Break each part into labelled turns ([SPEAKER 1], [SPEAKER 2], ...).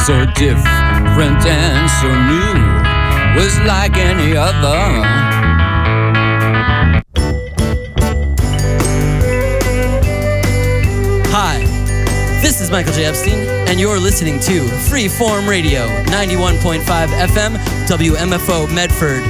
[SPEAKER 1] so different and so new, was like any other.
[SPEAKER 2] Hi, this is Michael J. Epstein, and you're listening to Freeform Radio, 91.5 FM, WMFO Medford.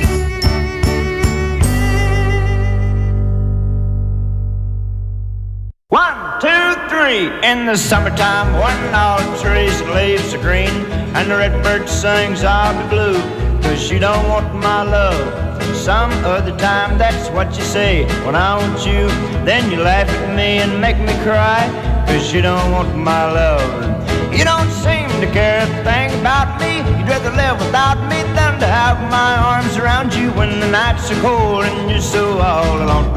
[SPEAKER 3] One, two, three. In the summertime, when all the trees and leaves are green, and the redbird sings, I'll be blue, 'cause you don't want my love. Some other time, that's what you say. When I want you, then you laugh at me and make me cry, 'cause you don't want my love. You don't seem to care a thing about me. You'd rather live without me than to have my arms around you when the nights are cold and you're so all alone.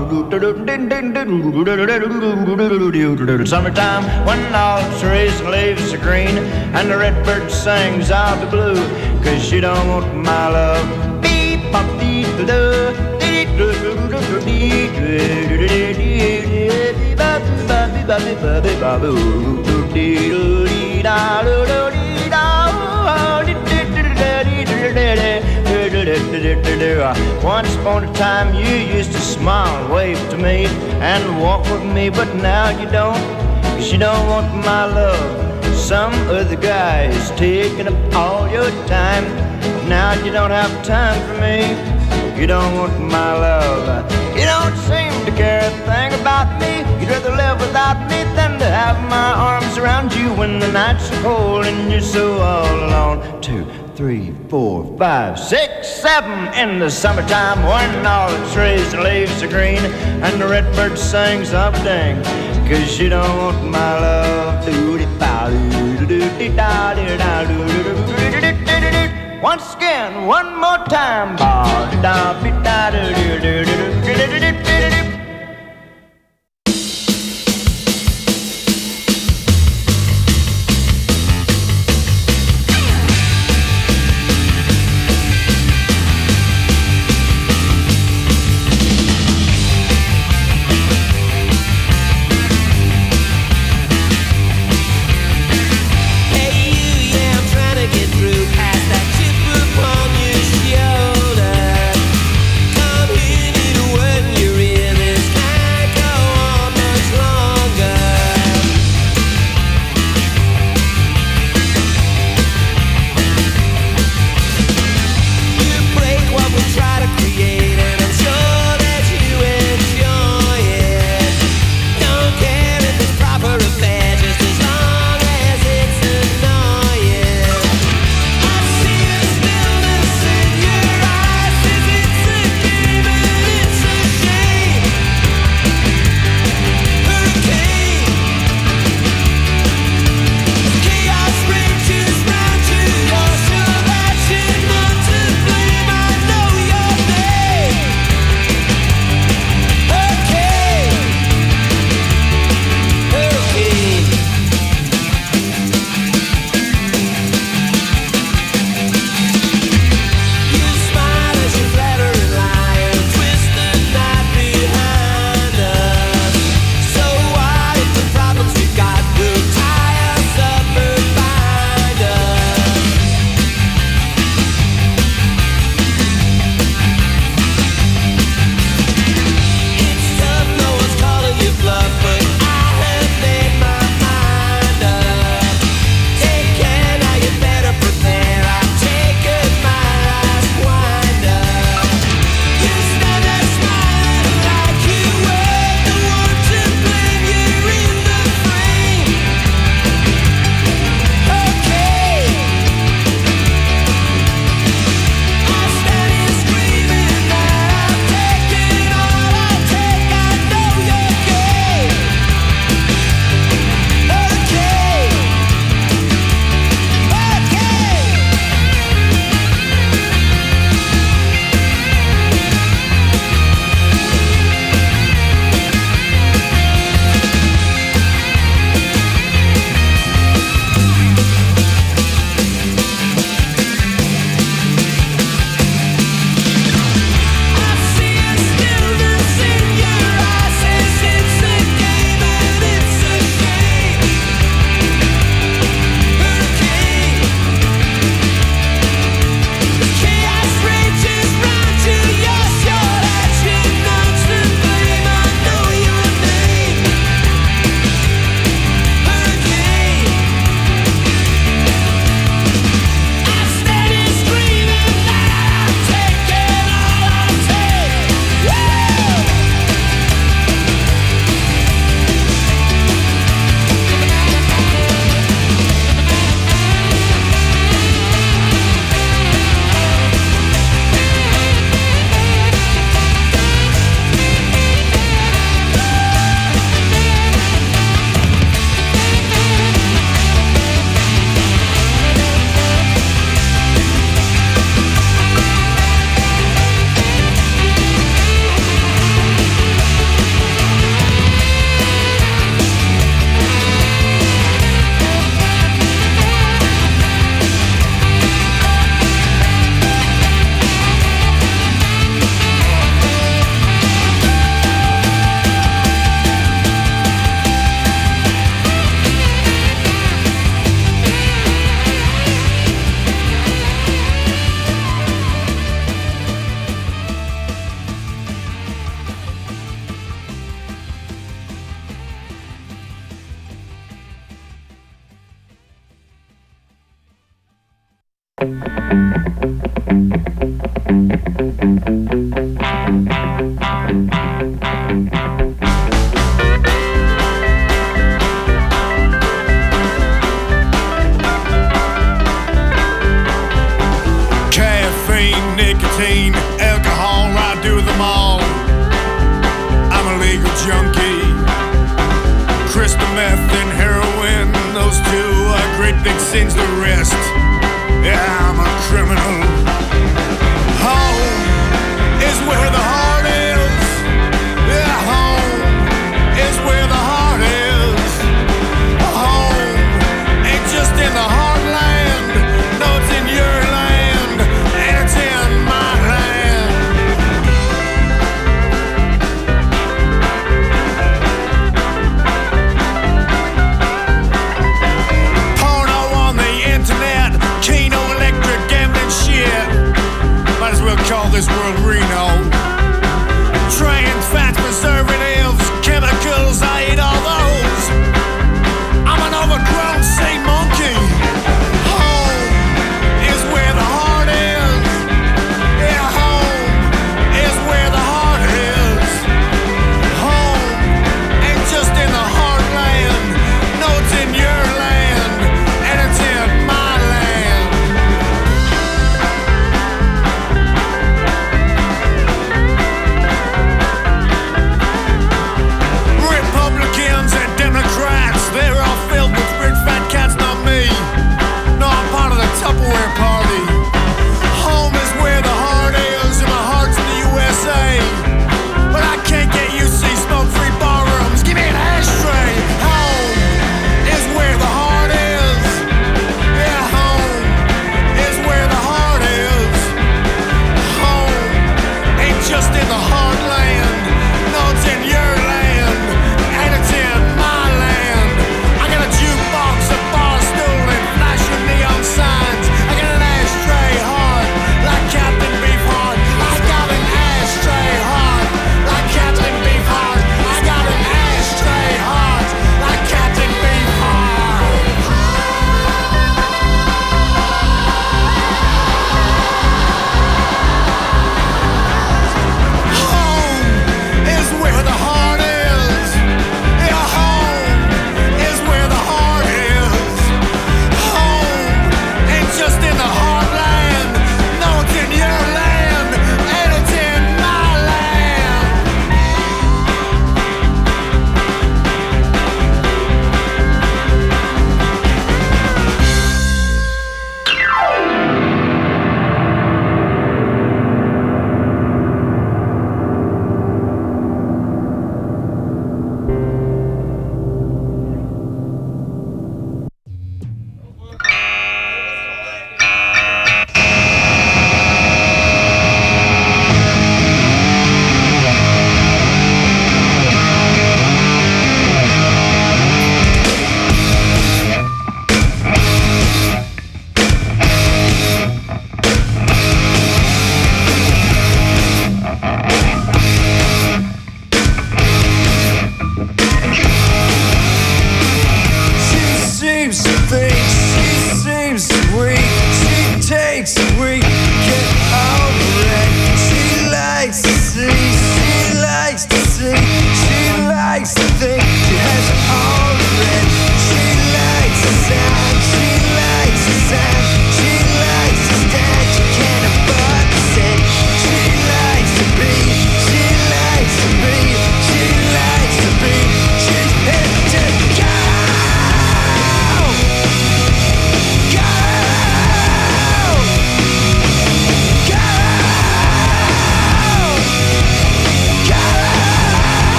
[SPEAKER 3] Summertime, when all the trees and leaves are green, and the redbird sings, I'll be blue, 'cause you don't want my love. Beep, bop, dee, da, da, dee, da, da, da, da, dee, da, da, da, once upon a time you used to smile and wave to me and walk with me, but now you don't, 'cause you don't want my love. Some other guy is taking up all your time. Now you don't have time for me. You don't want my love. You don't seem to care a thing about me. You'd rather live without me than to have my arms around you when the nights are cold and you're so all alone. 2, 3, 4, 5, 6, 7. In the summertime, when all the trees and leaves are green, and the redbird sings up dang, 'cause you don't want my love. Once again, one more time.
[SPEAKER 4] You're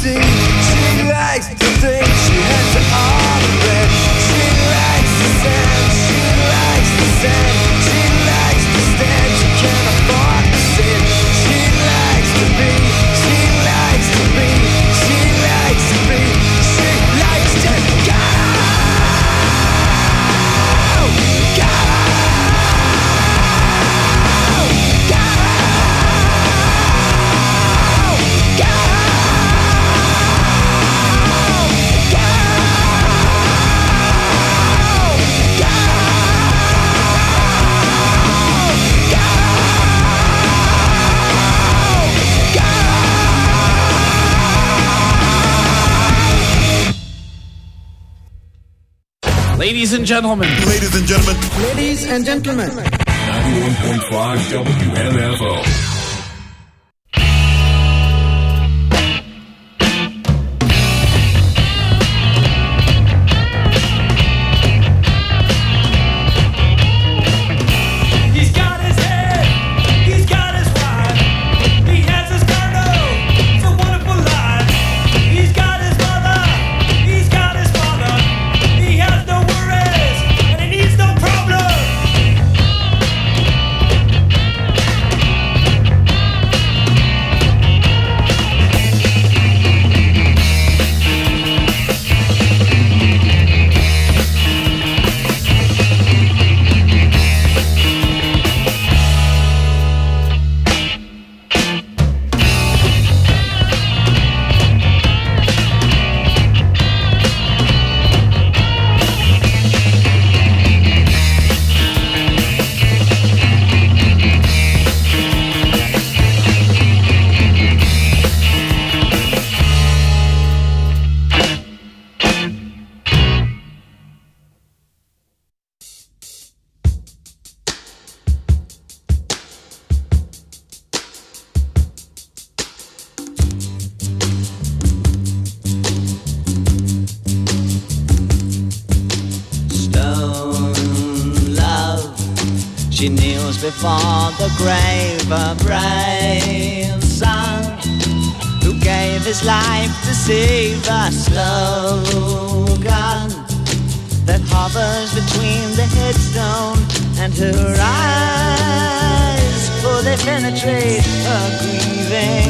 [SPEAKER 4] see. She likes to think she has it all to bet. She likes the sand, she likes the sand. She likes to stand, she can't afford to sit. She likes to be, she likes to be, she likes to be, she likes to go.
[SPEAKER 5] Ladies and gentlemen.
[SPEAKER 6] Ladies and gentlemen.
[SPEAKER 7] Ladies and gentlemen.
[SPEAKER 8] 91.5 WMFO.
[SPEAKER 9] She kneels before the grave, a brave son who gave his life to save a slogan that hovers between the headstone and her eyes, for they penetrate her grieving.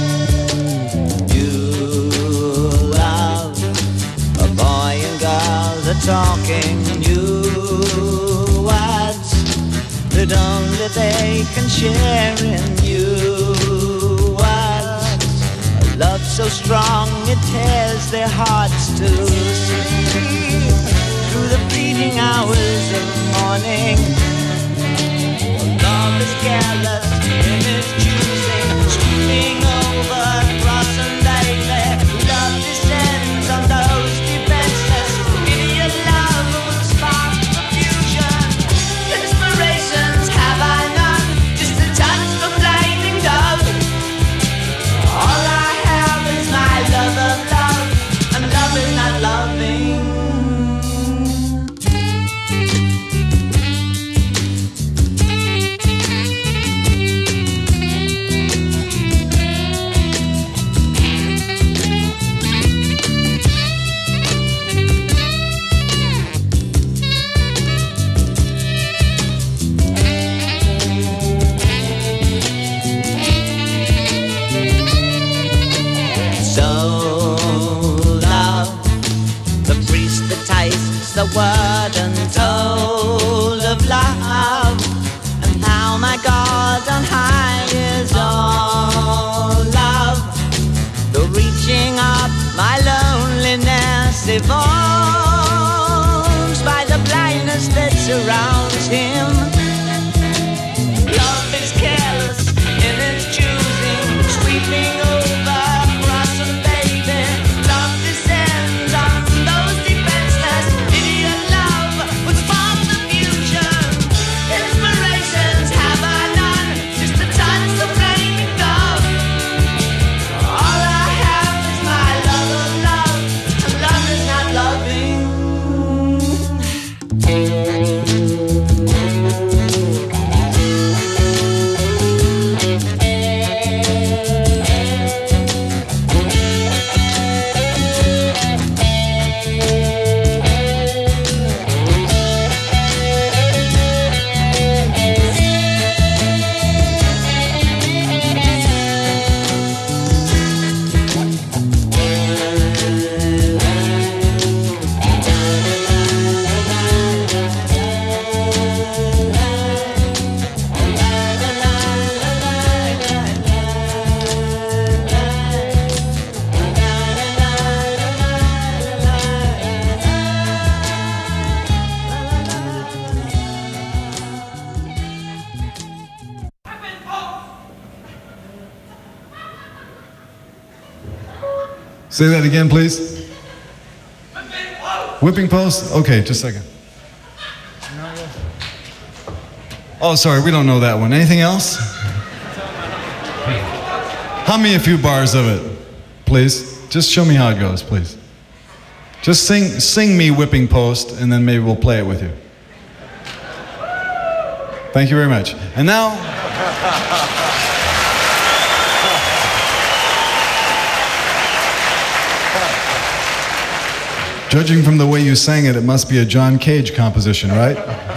[SPEAKER 9] You love a boy and girl, the talking new words that only they can share in you. Words, a love so strong it tears their hearts to sleep through the fleeting hours of morning. Love is careless in its choosing, sweeping over cross and daily. Love descends on those defenseless. Idiot love will spark confusion. Inspirations have I none, just a touch of blinding dove. All I have is my love of love, and love is not loving. The word untold of love, and how my God on high is all love. Though reaching up, my loneliness evolves by the blindness that surrounds him. Love is careless in its choosing, sweeping over cross and baby. Love descends on those defenseless. Idiot love would spark the fusion. Inspirations have I none, just a touch of flaming dove. All I have is my love of love, and love is not loving.
[SPEAKER 6] Say that again, please. Whipping post? Okay, just a second. Oh, sorry, we don't know that one. Anything else? Hum me a few bars of it, please. Just show me how it goes, please. Just sing me Whipping Post, and then maybe we'll play it with you. Thank you very much. And now... Judging from the way you sang it, it must be a John Cage composition, right?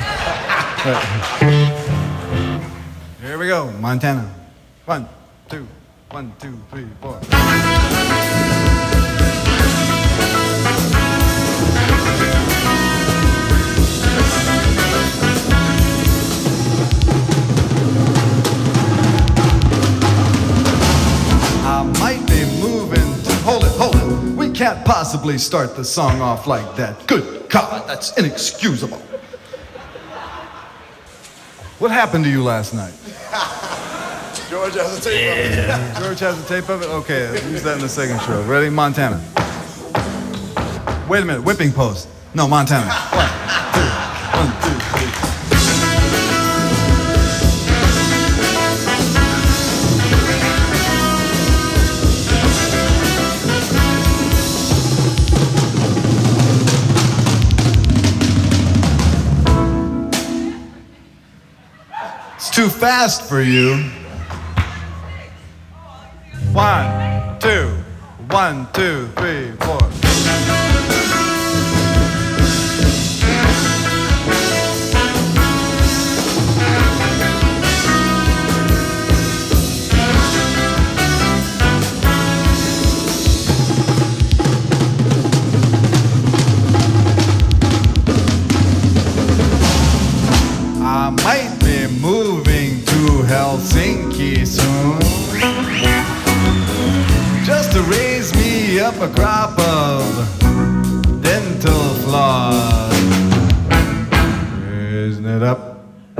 [SPEAKER 6] Here we go, Montana. 1, 2, 1, 2, 3, 4. I might be moving. Hold it. We can't possibly start the song off like that. Good God, that's inexcusable. What happened to you last night?
[SPEAKER 7] George has a tape of it.
[SPEAKER 6] George has a tape of it? Okay, use that in the second show. Ready? Montana. Wait a minute, Whipping Post. No, Montana. 1, 2, 1, 2, 3. Too fast for you. 1, 2, 1, 2, 3, 4. I might be moving to Helsinki soon, just to raise me up a crop of dental floss. Raising it up,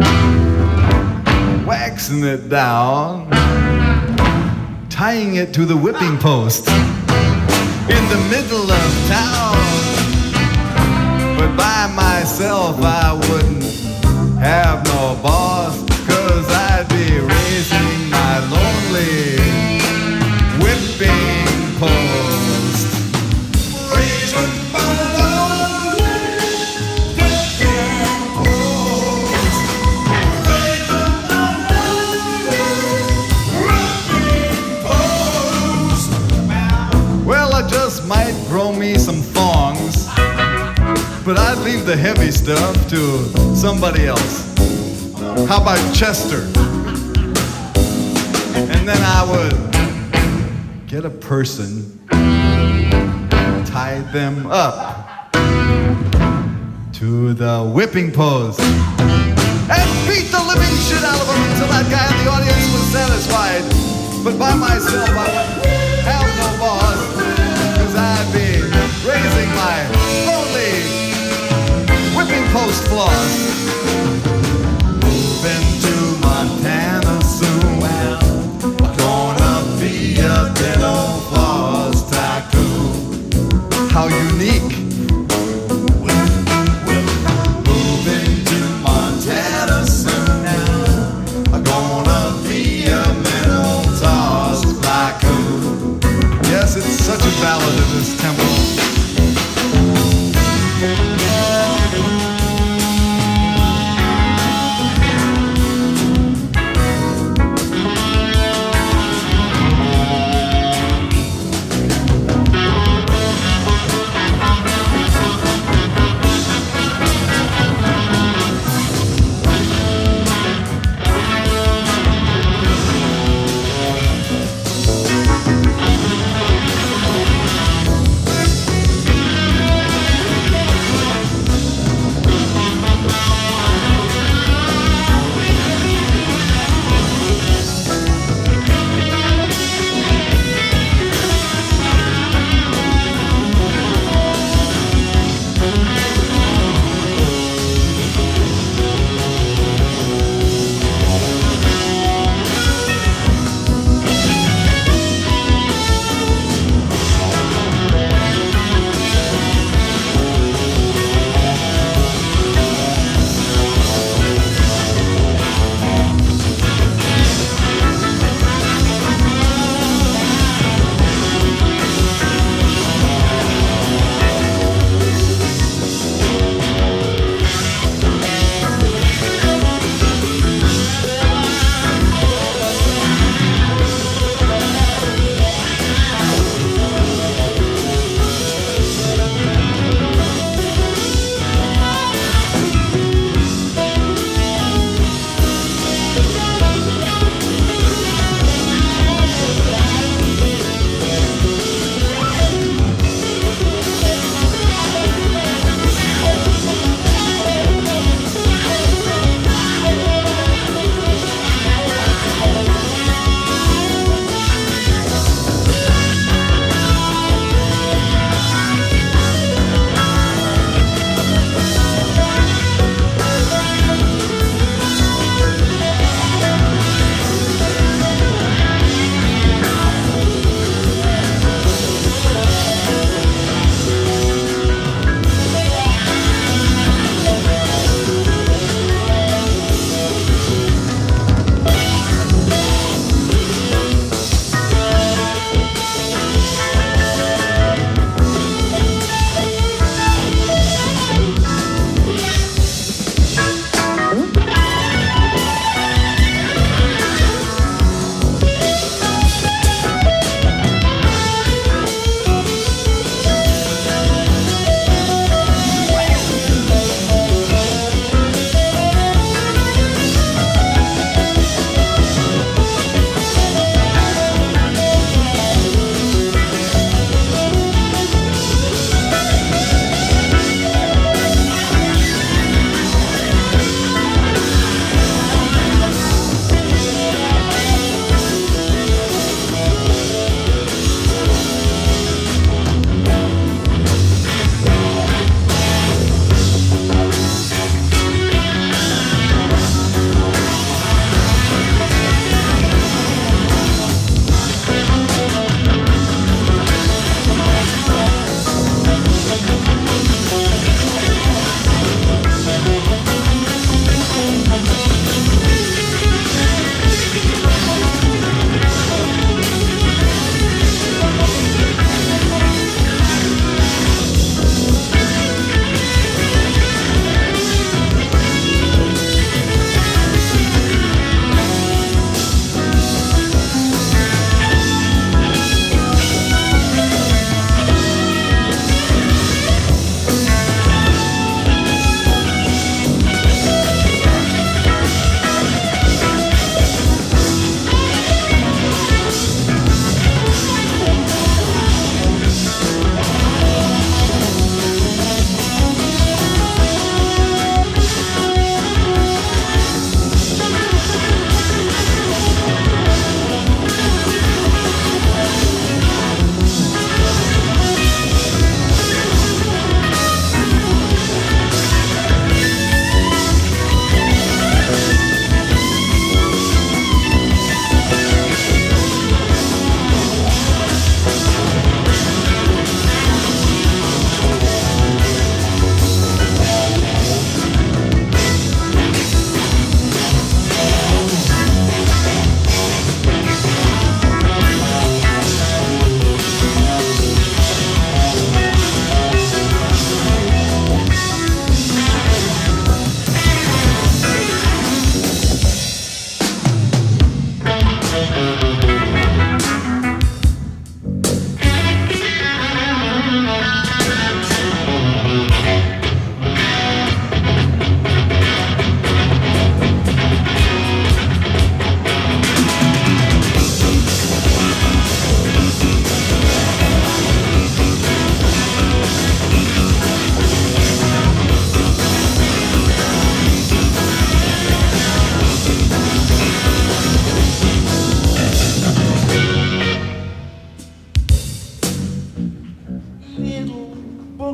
[SPEAKER 6] waxing it down, tying it to the whipping post in the middle of town. But by myself I wouldn't have no boss, 'cause I'd be raising my lonely whipping post. Raising my lonely whipping post. Raising my lonely whipping post. Well, I just might grow me some thongs, but I'd leave the heavy stuff to somebody else. How about Chester? And then I would get a person, tie them up to the whipping post, and beat the living shit out of them until that guy in the audience was satisfied. But by myself I wouldn't have no boss, 'cause I'd be raising my lonely whipping post floss. Moving to Montana soon. Gonna be a dental floss tycoon. How unique. Moving to Montana soon. Gonna be a dental floss tycoon. Yes, it's such a ballad in this tempo.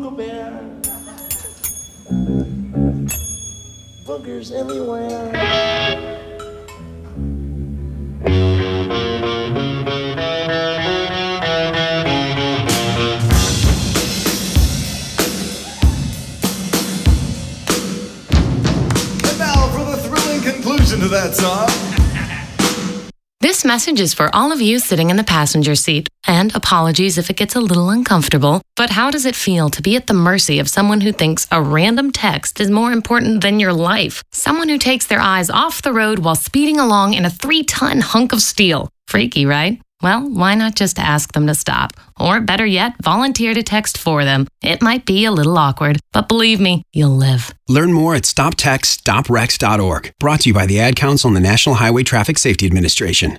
[SPEAKER 4] Google Bear. Boogers everywhere.
[SPEAKER 6] And now for the thrilling conclusion to that song.
[SPEAKER 10] This message is for all of you sitting in the passenger seat. And apologies if it gets a little uncomfortable. But how does it feel to be at the mercy of someone who thinks a random text is more important than your life? Someone who takes their eyes off the road while speeding along in a 3-ton hunk of steel. Freaky, right? Well, why not just ask them to stop? Or better yet, volunteer to text for them. It might be a little awkward, but believe me, you'll live.
[SPEAKER 11] Learn more at stoptextstoprex.org. Brought to you by the Ad Council and the National Highway Traffic Safety Administration.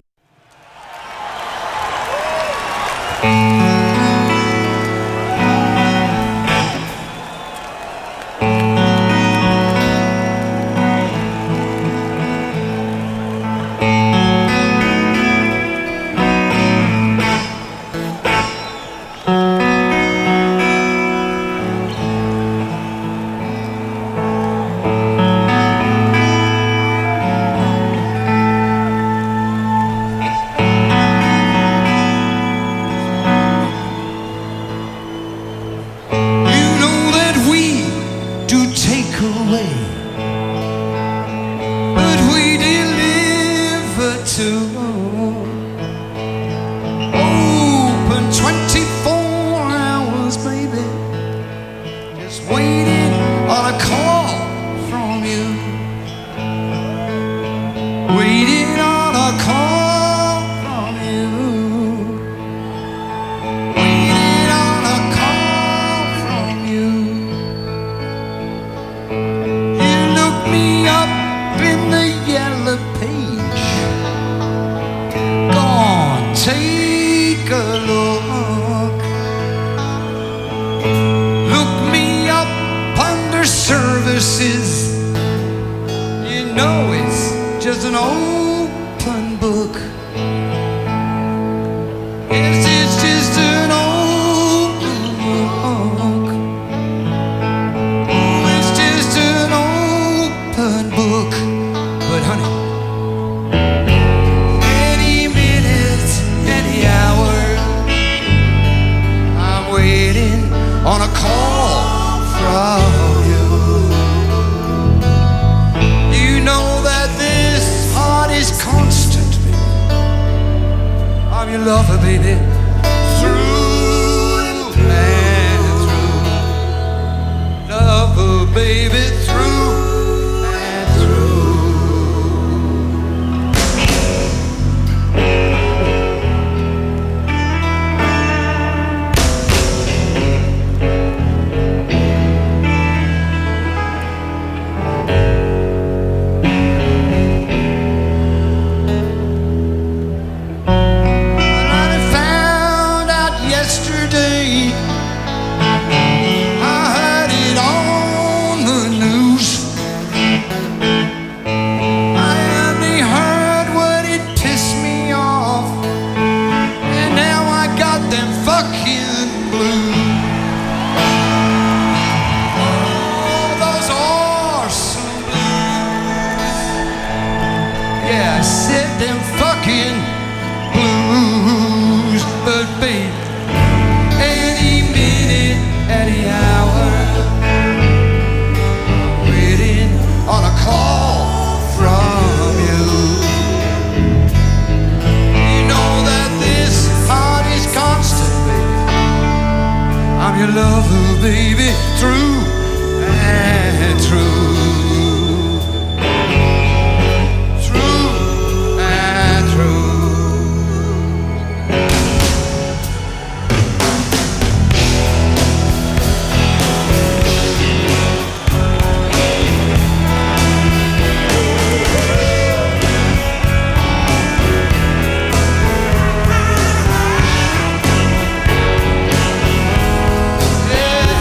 [SPEAKER 4] Yeah.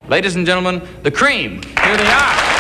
[SPEAKER 1] Ladies and gentlemen, the Cream. Here they are.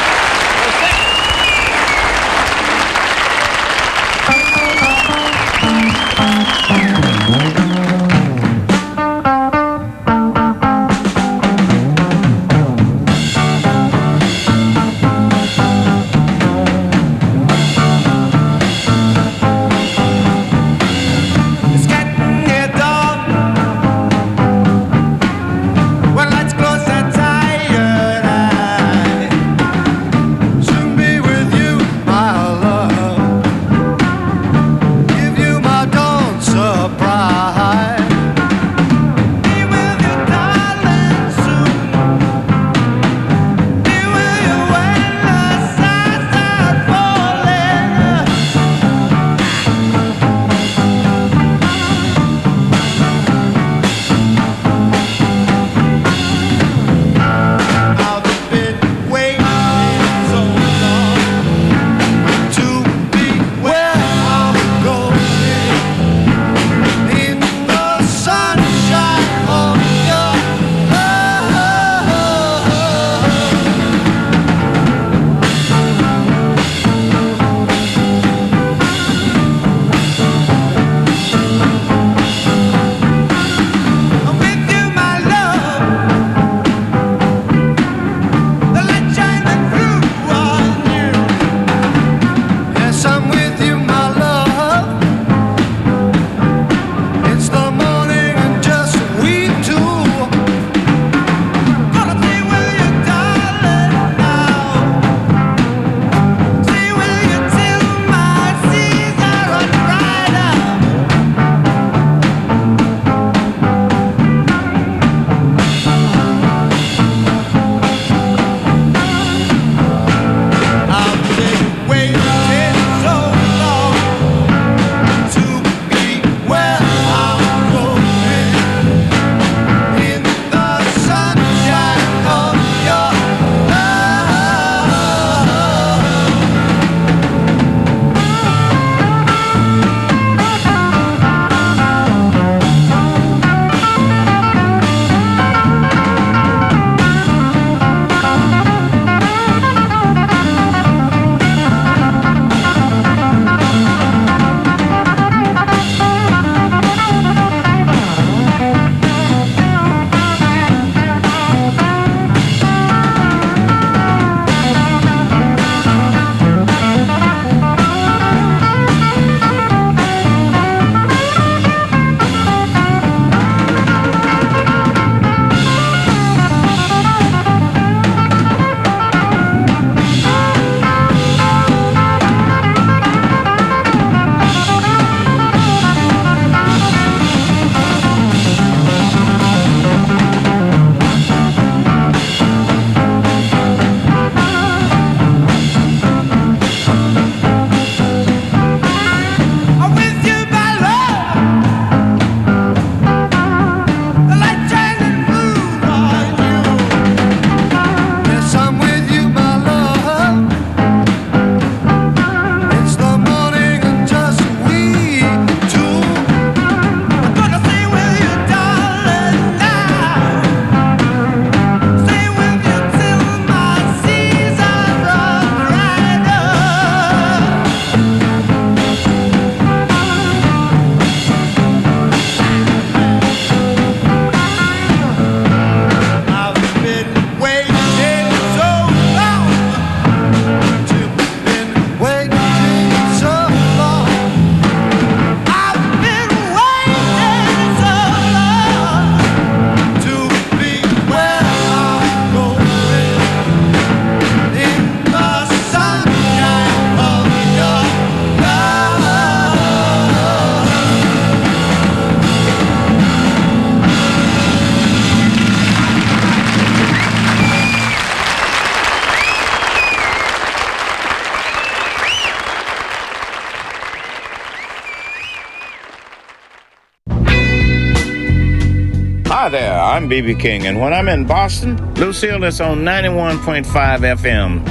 [SPEAKER 12] Hi there, I'm B.B. King, and when I'm in Boston, Lucille is on 91.5 FM,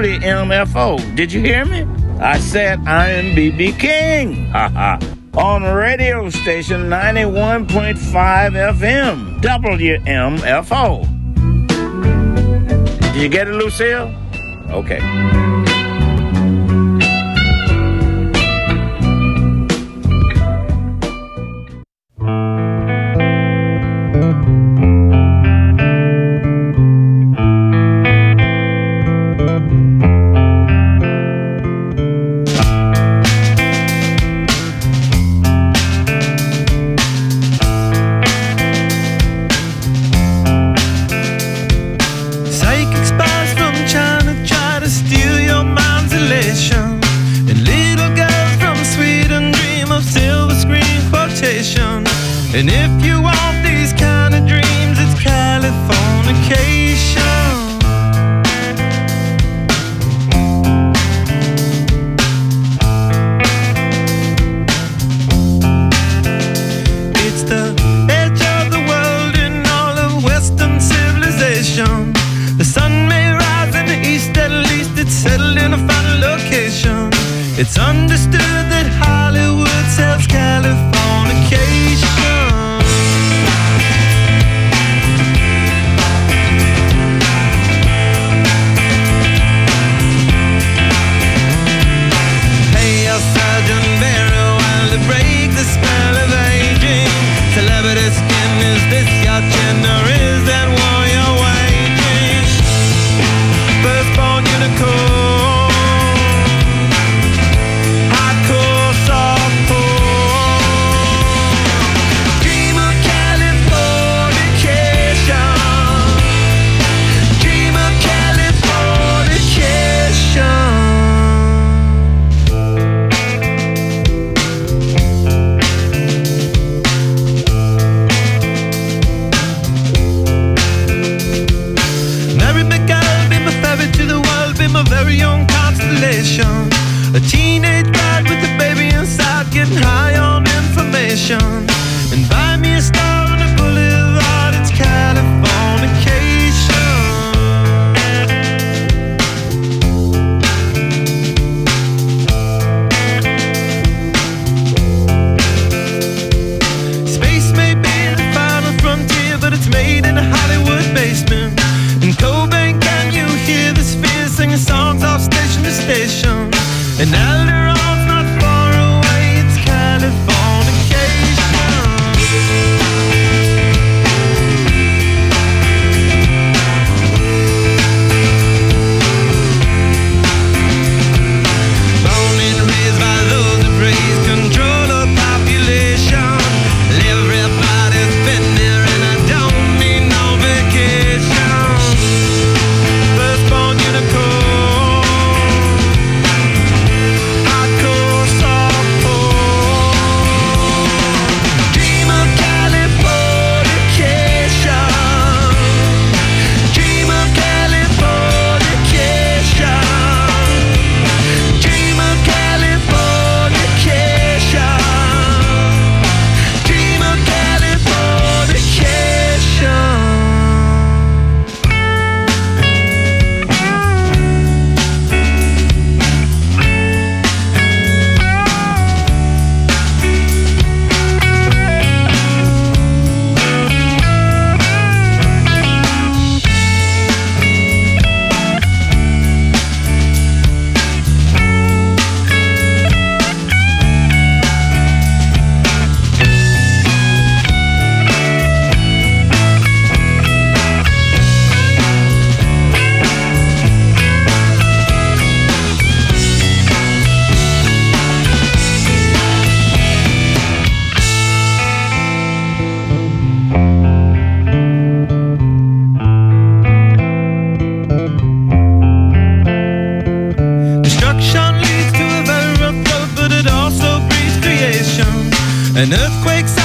[SPEAKER 12] WMFO. Did you hear me? I said I am B.B. King. On radio station 91.5 FM, WMFO. Did you get it, Lucille? Okay.
[SPEAKER 13] And if you want these kind of dreams, it's Californication. It's the edge of the world in all of Western civilization. The sun may rise in the east, at least it's settled in a final location. It's understood that Hollywood sells Californication. A teenage bride with a baby inside, getting high on information. And buy me a star on the boulevard, it's Californication. Space may be the final frontier, but it's made in a Hollywood basement. In Cobain, can you hear the spheres singing songs off station to station? And Alderon's not far away, it's Californication. Born and raised by those that praise control of population. Everybody's been there and I don't need no vacation. Firstborn unicorn. Destruction leads to a very rough road, but it also breeds creation. An earthquake's